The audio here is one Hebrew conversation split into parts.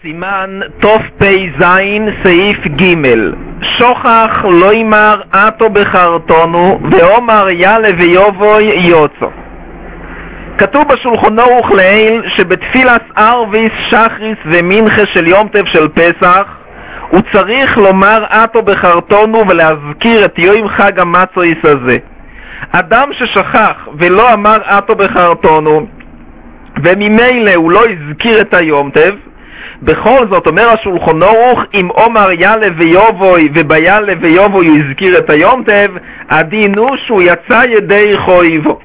סימן תפ"ז סעיף ג' שוכח לא ימר אתו בחרטונו ואומר יאללה ויובוי יוצו. כתוב בשולחן ערוך לעיל שבתפילת ערביס, שחריס ומנחה של יום טוב של פסח הוא צריך לומר אתו בחרטונו ולהזכיר את יום חג המצויס הזה. אדם ששכח ולא אמר אתו בחרטונו וממילא הוא לא הזכיר את היום טוב, בכל זאת אומר השולחן ערוך אם אומר יאללה ויובוי וביאללה ויובוי הוא הזכיר את היום טוב, הדין הוא שהוא יצא ידי חויבו.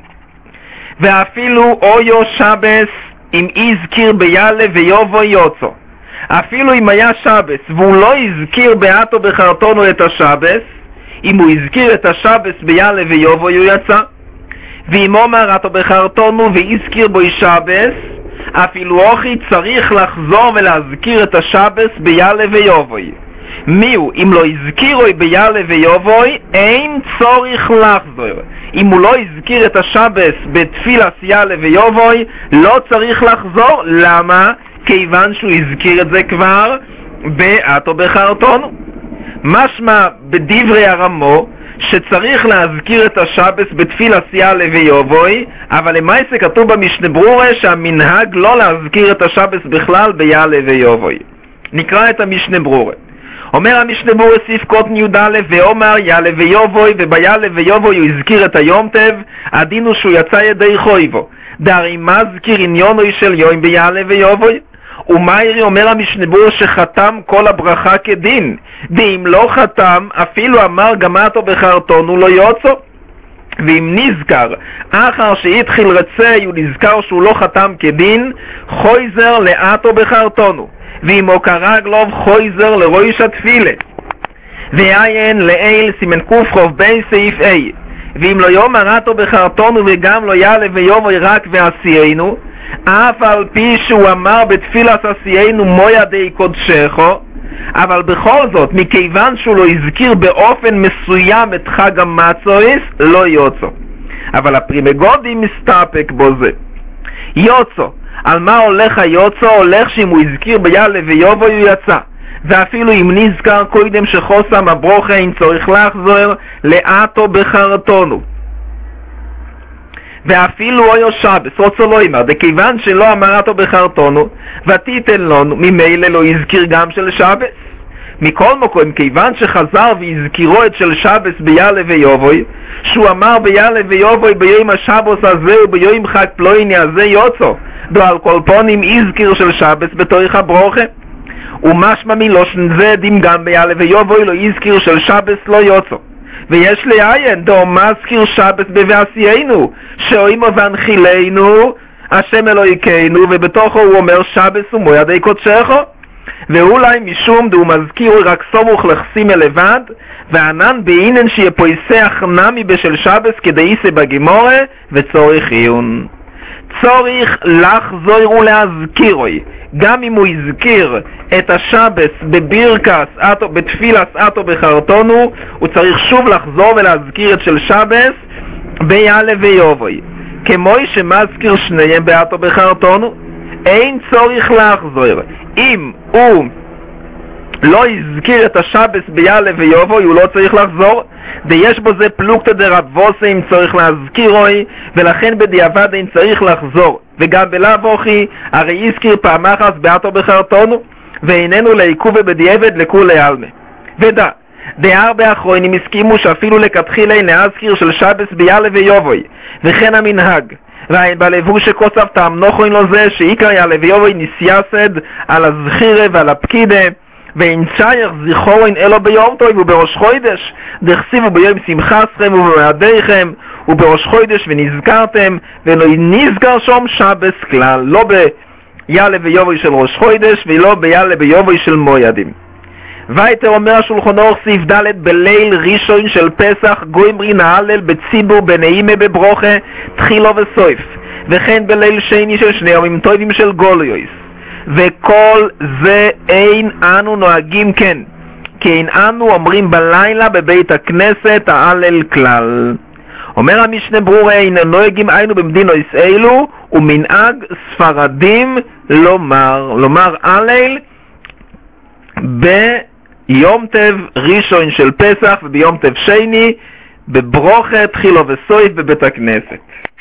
ואפילו אויו שבס אם הזכיר ביאללה ויובוי יוצו, אפילו אם היה שבס והוא לא הזכיר באתו בחרטונו את השבס, אם הוא הזכיר את השבס ביאללה ויובוי הוא יצא. ואם אומר אתו בחרטונו והזכיר בו שבס, אפילו אוכי צריך לחזור ולהזכיר את השבס ביאללה ויובוי. מיהו? אם לא הזכירו ביאללה ויובוי אין צורך לחזור. אם הוא לא הזכיר את השבס בתפילת יאללה ויובוי לא צריך לחזור. למה? כיוון שהוא הזכיר את זה כבר באתו בחרטונו. משמע בדברי הרמו שצריך להזכיר את השבס בתפילת יאללה ויובוי, אבל למעשה כתוב במשנה ברורה שהמנהג לא להזכיר את השבס בכלל ביאללה ויובוי. נקרא את המשנה ברורה. אומר המשנה ברורה סעיף קוטן י"א ואומר יאללה ויובוי וביאללה ויובוי הוא הזכיר את היום טוב, הדין הוא שהוא יצא ידי חויבו. דהרי מזכיר עניונו של יום ביאללה ויובוי. ומאירי אומר המשנה ברורה שחתם כל הברכה כדין, ואם לא חתם אפילו אמר גם אתו בחרטונו לא יוצו. ואם נזכר אחר שהתחיל רצי הוא נזכר שהוא לא חתם כדין, חויזר לאתו בחרטונו, ואם הוא קרא גלוב חויזר לראש התפילה. ועיין לעיל סימן קוף בין סעיף A. ואם לא יאמר אתו בחרטונו וגם לא יאללה ויובוי רק ועשיינו, אף על פי שהוא אמר בתפילת עשיינו מויה די קודשךו, אבל בכל זאת מכיוון שהוא לא הזכיר באופן מסוים את חג המצויס לא יוצו. אבל הפרימגודי מסתפק בו זה. יוצו, על מה הולך היוצו? הולך שאם הוא הזכיר ביאללה ויובוי הוא יצא, ואפילו אם נזכר קודם שחוסם הברוכה אין צורך לחזור לאתו בחרטונו. ואפילו אויו שבס רוצה לא אמר, דכיוון שלא אמר אתו בחרטונו ותיתן לנו ממילא לא הזכיר גם של שבס. מכל מקום כיוון שחזר והזכירו את של שבס ביאללה ויובוי, שהוא אמר ביאללה ויובוי ביום השבוס הזה וביום חג פלויני הזה יוצו, דו על כל פונים הזכיר של שבס בתורך הברוכה. ומשמע מלושן זה דים גם ביאללה ויובוי לא הזכיר של שבס לא יוצו. ויש לעיין דו מזכיר שבס בבעשיינו שאוימו והנחילנו השם אלוהיכנו, ובתוכו הוא אומר שבס ומויה די קודשךו. ואולי משום דו מזכיר רק סמוך לחסימה לבד, וענן בעינן שיפויסח נמי בשל שבס כדאיסה בגימורה וצורך עיון. צורך לחזור ולהזכירוי, גם אם הוא הזכיר את השבס בבירקס אתו בתפילת אתו בחרטונו, הוא צריך שוב לחזור ולהזכיר את של שבס ביאללה ויובוי, כמו שמזכיר שניהם באתו בחרטונו. אין צורך לחזור. אם הוא לא הזכיר את השבס ביאללה ויובוי הוא לא צריך לחזור, ויש בו זה פלוגתא דרבוסי אם צריך להזכירוי, ולכן בדיעבד אין צריך לחזור. וגם בלאו הכי הרי הזכיר פעם אחת באתו בחרטונו ואיננו לעיכוב ובדיעבד לכולי עלמא. ודע הרבה אחרונים הסכימו שאפילו לכתחילה אין להזכיר של שבס ביאללה ויובוי, וכן המנהג. בלבוש שכוסף טעם נוחוין לו זה שעיקר יאללה ויובוי נסייסד על הזכירה ועל הפקידה, ואין צ'ייך זכורין אלו ביום טוב ובראש חודש, דכסיבו ביום שמחסכם ובמעדיכם ובראש חודש ונזכרתם, ולא נזכר שום שבס כלל, לא ביאללה ויובוי של ראש חודש ולא ביאללה ויובוי של מוידים. ויתר אומר השולחן ערוך סעיף ד' בליל ראשון של פסח גוימרי נהלל בציבור בנעימה בברוכה תחילו וסויף, וכן בליל שני של שני ימים טובים של גולויס. וכל זה אין אנו נוהגים כן, כי אין אנו אומרים בלילה בבית הכנסת ההלל כלל. אומר המשנה ברורה אין נוהגים היינו במדינות אלו ומנהג ספרדים לומר הלל ביום טב ראשון של פסח וביום טב שני בברוכה תחילו וסויף בבית הכנסת.